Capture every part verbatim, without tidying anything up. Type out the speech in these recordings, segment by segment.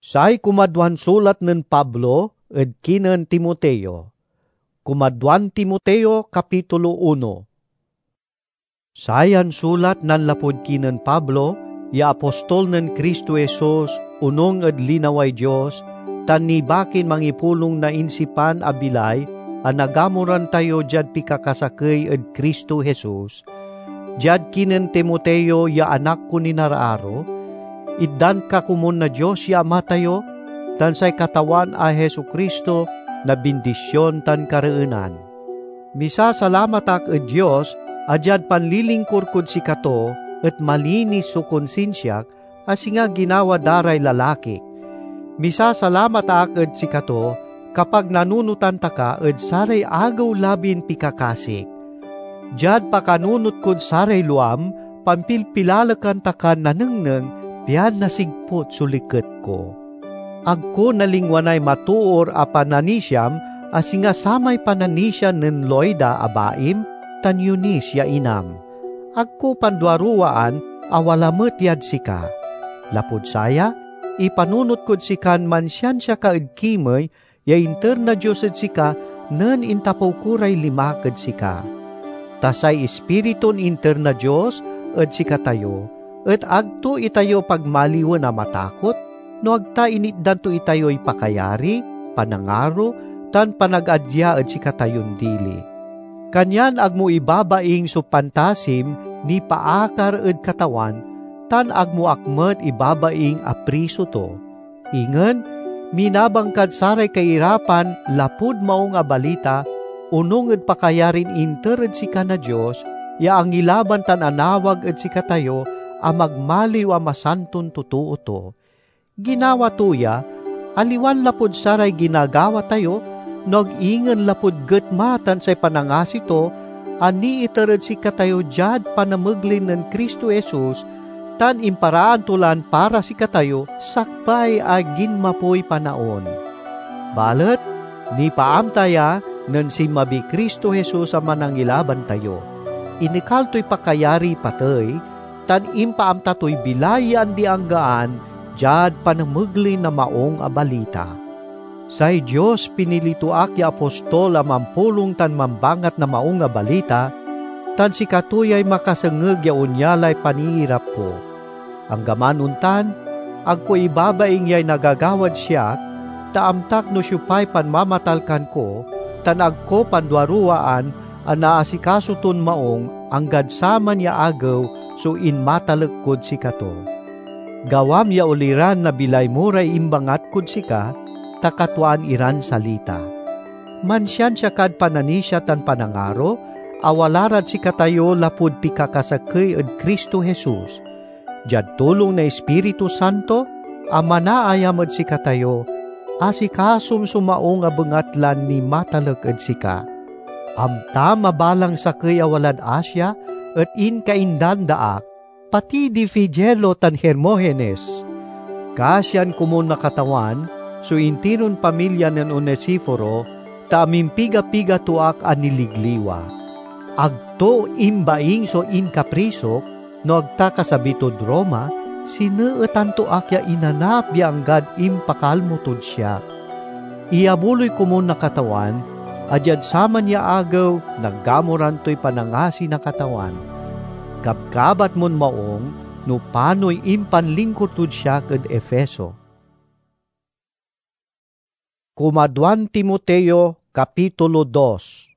Say kumadwan sulat nen Pablo ed kinen Timoteo. Kumadwan Timoteo kapitulo uno. Sayan sulat nan lapod kinen Pablo, ya apostol nen Kristo Jesus, unong ed linaway Dios, tan ni bakin mangipulong na insipan abilay, anagamuran tayo jad pikakasakay ed Kristo Jesus. Jad kinen Timoteo ya anak ko ni naraaro, iddan ka kumun na Diyos ya ama tayo, tan say katawan a Hesu Kristo na bendisyon tan kareunan. Misa salamat ak ed Diyos, adyad panlilingkur kod si kato, et malinis so konsensyak, asinga ginawa daray lalaki. Misa salamat ak ed si kato, kapag nanunutan ta ka ed saray agaw labin pikakasik. Jad pakanunot kod saray luam, pampilpilalakan ta ka nanengneng, pian nasigpot suliket ko. Agko nalingwanay matuor a pananisyam, asinga samay pananisya nen Loida abaim, tan Yunis ya inam. Agko pandwaruaan, awalamet yad sika. Lapod saya, ipanunot kod sikan mansyan siya ka ed kimay, ya inter na Diyos ed sika, nen intapaw kuray lima ed sika. Tasay espiriton inter na Diyos ed sika tayo, et agto itayo pagmaliwan na matakot, no agta initdan to itayo'y pakayari, panangaro, tan panag-adya at sikatayon dili. Kanyan agmo ibabaing so pantasim, ni paakar ed katawan, tan agmo akmet ibabaing apriso to. Ingen, minabangkad saray kairapan, lapud maong abalita, unong ed pakayarin inter ed sika na Diyos, ya ang ilaban tan anawag ed sikatayo, a magmaliw a masanton totoo to. Ginawa tuya, aliwan lapod saray ginagawa tayo, nag-ingan lapod getmatan say panangasi to, ani itered si katayo jad panameglin ng Kristo Jesus, tan imparaan tulan para si katayo, sakbay agin mapoy panaon. Balet, ni paamtaya, nan si mabi Kristo Jesus a manangilaban tayo. Inikalto'y pakayari patay, tan impaamta to'y bilayan di anggaan, jad panamugli na maong abalita. Say Diyos pinilituak ya apostol a mampulong tan mambangat na maong abalita, tan si katuyay makasengeg ya unyalay panihirap ko. Ang gamanuntan, agko ibabaing yay nagagawad siya, taamtak no syupay panmamatalkan ko, tan agko pandwaruaan, ang naasikaso ton maong, ang gadsaman ya agaw, so inmatalagkod si kato. Gawam ya uliran na bilay muray imbangat kud sika, takatuan iran salita. Mansyan siya kad pananisya tan panangaro, awalarad si katayo lapud pikakasakay ed Kristo Jesus. Jad tulong na Espiritu Santo, amanaayam ed si katayo, asikasum sumaong abangatlan ni matalag ed sika. Amta mabalang sakay awalad asya, at in kaindan daak, pati di Figelo tan Hermogenes. Kasyan kumun na katawan, so intinon pamilya ng Onesiforo, ta amimpiga-piga tuak aniligliwa. Agto imbaing so inkaprisok, no agta kasabitod Roma, sineetan tuak ya inanap ya anggad impakalmutod siya. Iabuloy kumun na katawan, adyad saman ya agaw, naggamuran to'y panangasi na katawan. Kapkabat mon maong, no pano'y impanlingkotod siya ked Efeso. Kumadwan Timoteo, Kapitulo dos.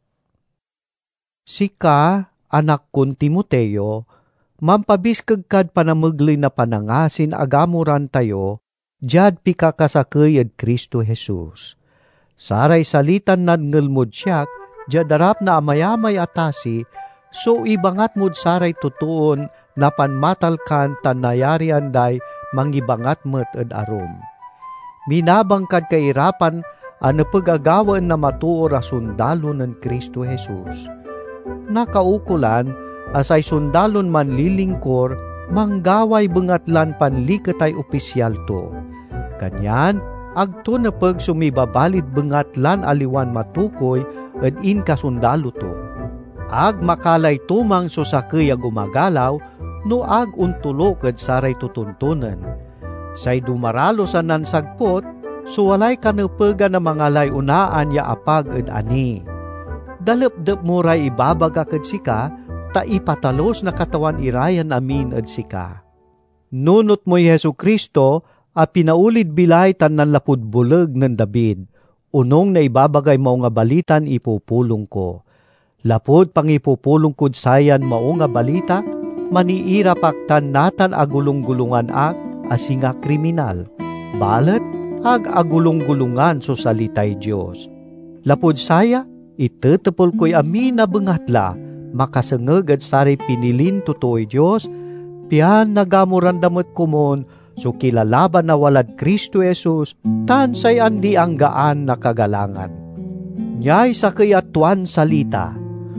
Sika, anak kon Timoteo, mampabiskeg kad panamegli na panangasin agamuran tayo, jad pikakasakay ed Kristo Jesus. Saray salitan nadngelmod siyak, jadarap na amayamay atasi, so ibangat mod saray tutuon, napanmatalkan tan nayarian day, mangibangat met ed arum. Minabangkad kairapan, ano pag-agawan na matuor a sundalo ng Kristo Jesus. Nakaukulan, asay sundalon man lilingkor, manggaway bengatlan panliketay opisyal to. Kanyan, agto na pag sumibabalit bengatlan aliwan matukoy ed in kasundalo to. Ag makalay tumang so sakaya gumagalaw, no ag untulok ed saray tutuntunan. Say dumaralo sa nansagpot, so walay kanupega na mga layunaan ya apag ed ani. Dalep-dep mo ray ibabaga ket sika, ta ipatalos na katawan irayan amin ed sika. Nunot mo Yesu Kristo, a pinaulid bilay tan nanlapud buleg ng David, unong na ibabagay mao nga balitan ipupulong ko. Lapod pang ipupulong kod sayan mao nga balita, maniira paktan natan agulong-gulungan ak, asinga kriminal. Balet, ag agulong-gulungan so salitay Diyos. Lapod saya, itetepol ko'y amin na bengatla, makasengeg at sari pinilin tutoy Diyos, pian nagamuran damot kumon, so kilalaban na walad Kristo Jesus, tan say andi ang gaan na kagalangan. Nyay sa kayatuan salita,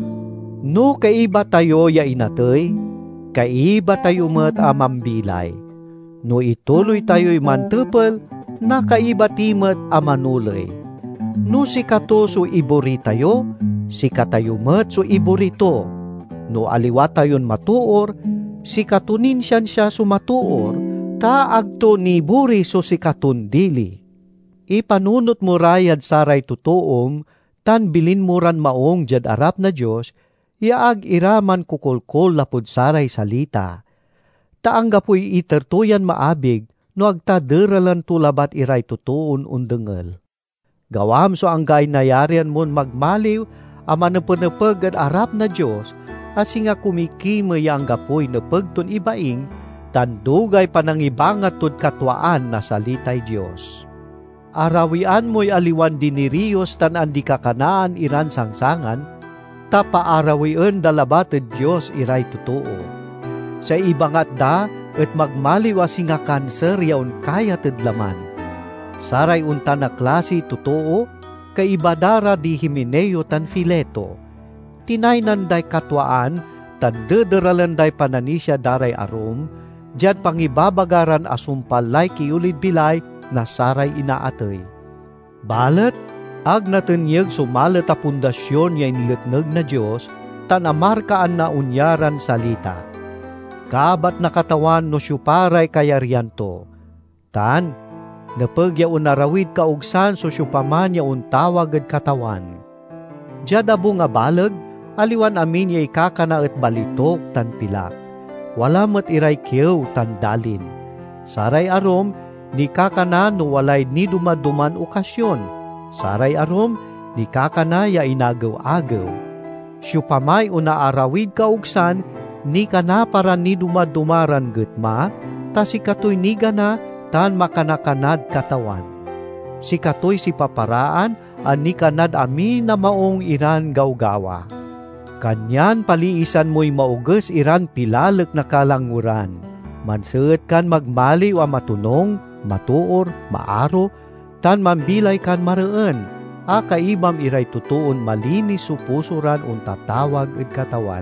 no kaiba tayo ya inatoy, kaiba tayo met amambilay. No ituloy tayo'y mantepel, na kaiba timet amanuloy. No si kato so ibori tayo, si katayo met so iborito. No aliwa tayon matuor, si katunin siyan siya sumatuor, ta agto ni buri so si katundili. Ipanunot mo rayad saray tutuom, tan bilin mo ran maong jad arap na Diyos, yaag iraman kukulkol lapod saray salita. Taanggapoy itertuyan maabig, no agtaderalan tulabat iray tutuon undengel. Gawam so anggay nayarian mon magmaliw, ama nepenepeg at arap na Diyos, asi nga kumikimay ang gapoy nepegton ibaing, tan dugay panangibangat tod katwaan na salitay Diyos. Arawian mo'y aliwan dinirios tan andi kakanaan iran sangsangan, ta paarawian dalabated Diyos iray tutuo. Sa ibangat da, et magmaliw asinga kanser yaon kaya tedlaman. Saray unta na klase tutuo, kay ibadara di Himeneo tan Fileto. Tinaynan day katwaan, tan dederalan day pananisya daray arum, jad pangibabagaran asumpalay kiulid bilay na saray inaatoy. Balet, ag natenyeg sumalet a pundasyon ya inletneg na Diyos, tan amarkaan na unyaran salita. Kabat na katawan no syuparay kayarian to. Tan, napagya unarawid kaugsan so syupaman ya untawag at katawan. Jadabo nga balag, aliwan amin ya ikakana at balitok tan pilak. Wala mat iray kiyaw tan dalin. Saray arom, ni kakana no walay ni dumaduman okasyon. Saray arom, ni kakana ya inagaw-agaw. Syupamay unaarawid kaugsan, ni kana para ni dumadumaran getma, ta si katoy ni gana, tan makanakanad katawan. Si katoy si paparaan, an ni kanad amin na maong iran gawgawa. Kanyan paliisan mo'y mauges iran pilalek na kalanguran. Manseet kan magmaliw a matunong, matuor, maaro, tan mambilay kan mareen, a kaibam iray tutuon malinis supusuran untatawag ed katawan.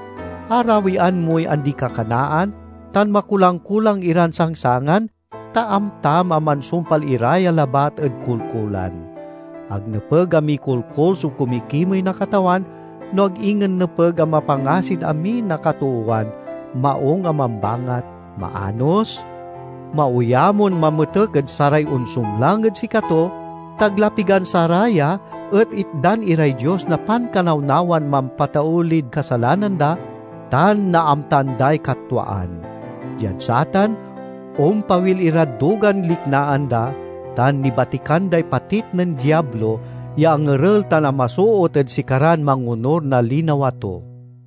Arawian mo'y andi kakanaan, tan makulang-kulang iran sangsangan, taam-tam aman sumpal iraya labat ed kulkulan. Ag nepeg ami kulkul so kumikimoy na katawan, no ag ingen nepeg a mapangasid amin na katuuan, maong amambangat, maanos, mauyamon mamutek ed saray unsumlang ed sikato, taglapigan saraya, et itdan iray Diyos na pankanawnawan mampataulid kasalanan da, tan naamtanday katwaan. Diyan satan, umpawil iradugan liknaan da, tan nibatikanday patit ng Diablo, ya ang ngerel tan amasuot ed sikaran mangunor na linawato.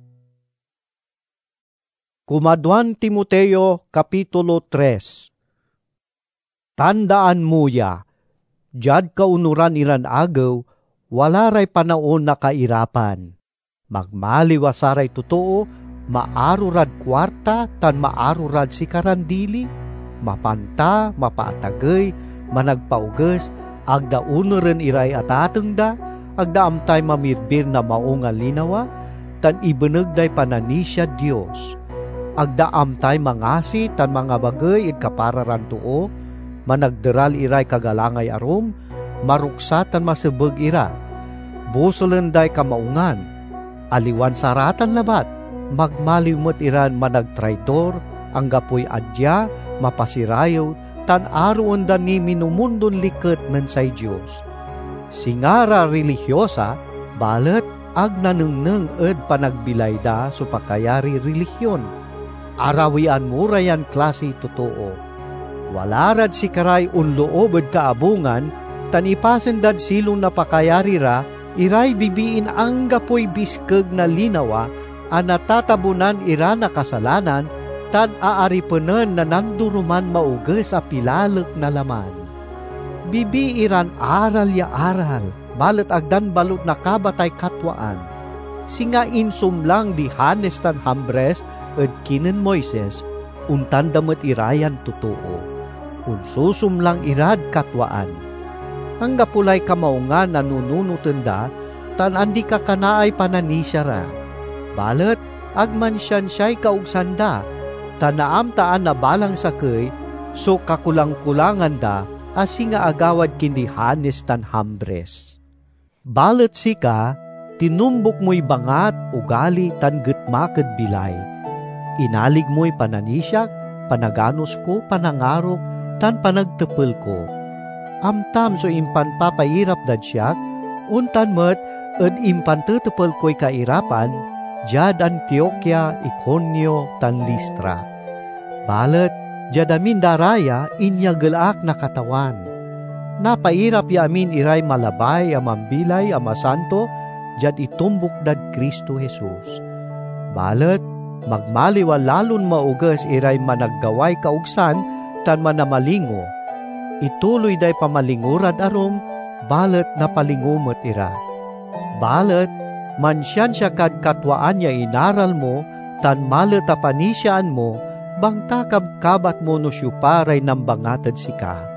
Kumadwan Timoteo Kapitulo tres. Tandaan mo ya, jad kaunuran iran agaw, wala ray panaon na kairapan. Magmaliwa saray totoo, maarurad kwarta tan maarurad si karandili, mapanta, mapaatagay, managpauges, agda unuren iray atateng da, agda amtay mamirbir na maunga linawa, tan ibenegday pananisya Dios. Agda amtay mangasi tan mga bagay id kapararan tuo, managderal iray kagalangay arum, maruksa tan masebeg ira. Busolenday kamaungan, aliwan saratan labat, magmalimot iran managtraidor, ang gapoy adya, mapasirayaw, tan aruon da ni minumundon liket nen say Diyos. Singara religyosa, balet ag nanengneng ed panagbilay da so pakayari relihiyon. Arawian mo rayan klase totoo. Walarad si karay unloob ed kaabungan, tan ipasen dad silong napakayari ra, iray bibiin ang gapoy biskeg na linawa, ang natatabunan ira na kasalanan, tan aaripenen na nanduruman mauges a pilalek na laman. Bibiiran aral ya aral, balet agdan balut na kabatay katwaan. Singa insumlang di Hanes tan Hambres ed kinen Moises, untan damet irayan totoo. Unsusumlang irad katwaan. Hangga pulay kamaungan nanununutan da, tan andi ka kanaay pananisya ra. Balet, agman siyan siya'y kaugsanda, tan naamtaan na balang sakay, so kakulang-kulangan da, asi nga agawad kindi Hanes tan Hambres. Balet sika, tinumbok mo'y bangat, ugali, tan getmaked bilay. Inalig mo'y pananisyak, panaganos ko, panangarok, tan panagtepel ko. Amtam so impan papairap dad siyak, untan met, ed impan tetepel ko'y kairapan, jad Antioquia, Iconio, tan Listra. Balet, jad amin daraya, inya gelaak na katawan. Napairap ya amin iray malabay, amambilay, amasanto, jad itumbok dad Kristo Jesus. Balet, magmaliwa lalon mauges iray managgaway kaugsan, tan manamalingo. Ituloy day pamalingurad arom, balet napalingumot ira. Balet, mansyan siya kad katwaan niya inaral mo, tan malet apanisyaan mo, bang takab kabat mo no syuparay nambangatad sika.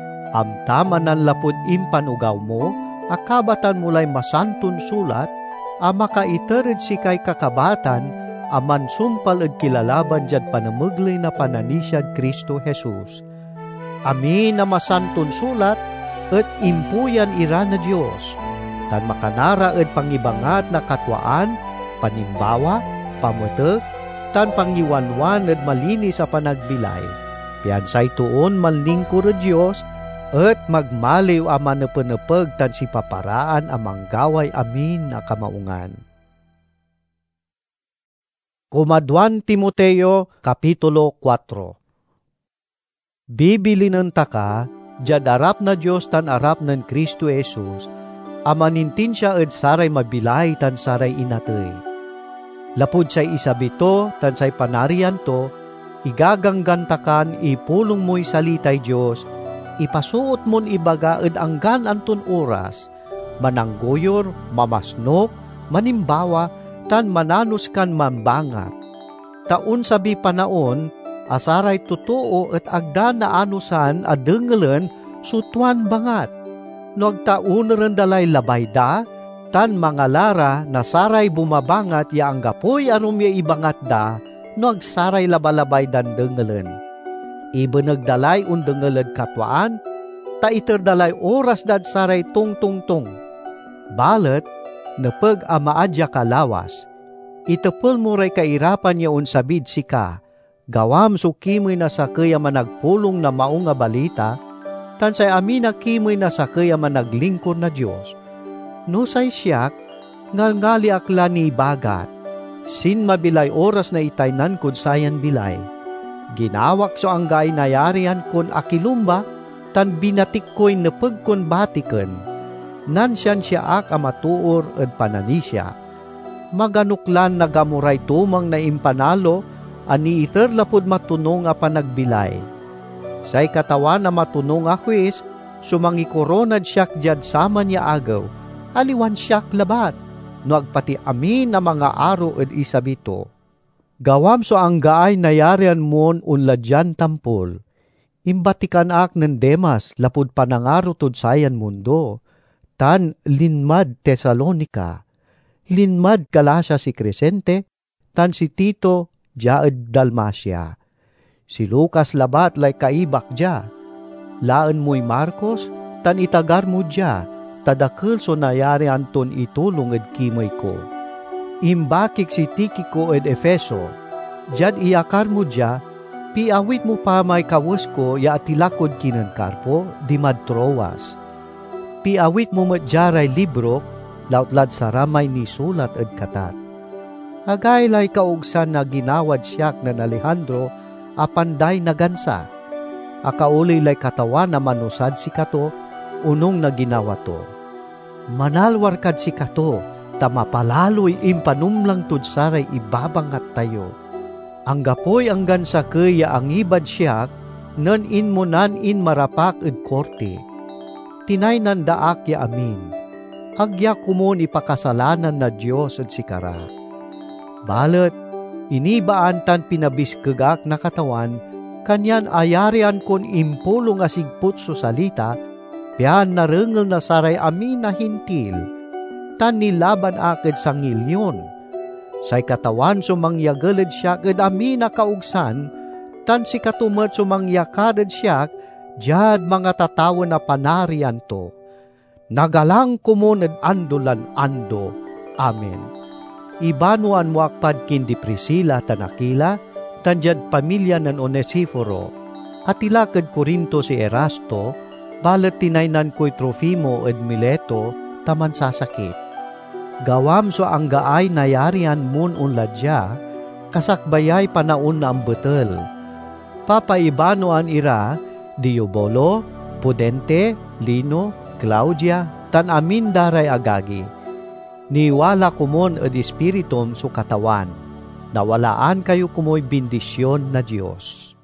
Amtaman ng lapod impan ugaw mo, akabatan mulay masantun sulat, ama ka itered sikay kakabatan, aman sumpal ed kilalaban jad panameglay na pananisyad Kristo Jesus. Amin na masantun sulat, et impuyan ira na Diyos, tan makanara ed pangibangat na katwaan, panimbawa, pamutek, tan pangiwanwan ed malinis sa panagbilay. Piansay tuon manlingkur ed Diyos, et magmaliw ama nepenepeg tan si paparaan amang gaway amin na kamaungan. Kumadwan Timoteo, Kapitulo four. Bibilinen taka, jad arap na Diyos tan arap ng Kristo Jesus, amanintin siya ed saray mabilay tan saray inatay. Lapud say isabito tan say panarian to, igaganggantakan ipulong mo'y salitay Diyos, ipasuot mon ibaga ed anggan anton oras, mananggoyor, mamasnok, manimbawa, tan mananos kan mambangat. Taon sabi panaon, asaray totoo at agdan na anusan a dengelen sutuan bangat. No agtaon ren dalay labayda, tan mangalara na saray bumabangat ya anggapoy arum ya ibangat da, no agsaray labalabay dan dengelen. Iba nagdalay un dengeled katwaan, ta iterdalay oras dad saray tung tung tung. Balet, nepeg amaadya kalawas, itepel mo ray kairapan niya un sabid sika, gawam so kimoy na sakaya managpulong na maunga balita, tan say amin na kimoy na sakaya managlingkod na Diyos. No say siyak, ngalngali akla ni bagat, sin mabilay oras na itaynan kod sayan bilay. Ginawak so ang gay nayarian kon akilumba, tan binatik ko'y nepeg kon batiken. Nan siyan siya ak amatuor ed pananisya. Maganuklan nagamuray tumang na impanalo, ani iter lapud matunong a panagbilay. Say katawan na matunong a huwes, sumangi koronad siyak jad sama niya agaw, aliwan siyak labat, no agpati amin na mga aro ed isabito. Gawam so ang gaay nayarian mon unladyan tampol. Imbatikan ak ng Demas lapud panangaro tod sayan mundo. Tan linmad Tesalonica. Linmad Kalasya si Crescente. Tan si Tito jaed Dalmacia. Si Lucas labat lay kaibak ja. Laan mo'y Marcos tan itagar mo ja. Tadakil so nayarian ton itulong ed kimay ko. Imbakik si Tikiko ed Efeso, jad iyakar mo dya, Piawit mo pa may kawus ko ya atilakod kinan Karpo, di madtrowas. Piawit mo madjaray libro, lautlad sa ramay ni sulat ed katat. Agay lay kaugsan na ginawad siyak na Alejandro, apanday na gansa. Akauli lay katawan na manusad si kato, unong na ginawa to. Manalwar kad si kato, tamapalaloy impanumlang tudsaray ibabangat tayo. Ang gapoy ang gansa kaya ang ibad siyak, nan in mo nan in marapak ed korte. Tinay nandaak ya amin. Agya kumon ipakasalanan na Diyos ed sikara. Balet, inibaan tan pinabiskegak na katawan, kanyan ayarian kon impulong asigput so salita, pian narengel na saray amin na hintil, tan nilaban aked sang ngilyon. Say katawan sumangyageled siya ed amin na kaugsan, tan si katumet sumangyakaded siya, jad mga tatawan na panarian to. Nagalang kumon ed andolan ando. Amen. Ibanuan mo akpad kindi Priscilla tan Aquila, tan jad pamilya nan Onesiforo, at ilakad Corinto si Erasto, balet tinaynan ko'y Trofimo ed Mileto, taman sasakit. Gawam so ang gaay nayarian mun unladya, kasakbayay panaon na ang betel. Papaibanoan ira, Diobolo, Pudente, Lino, Claudia, tan amin daray agagi. Niwala kumon ed espiritum so katawan, nawalaan kayo kumoy bendisyon na Diyos.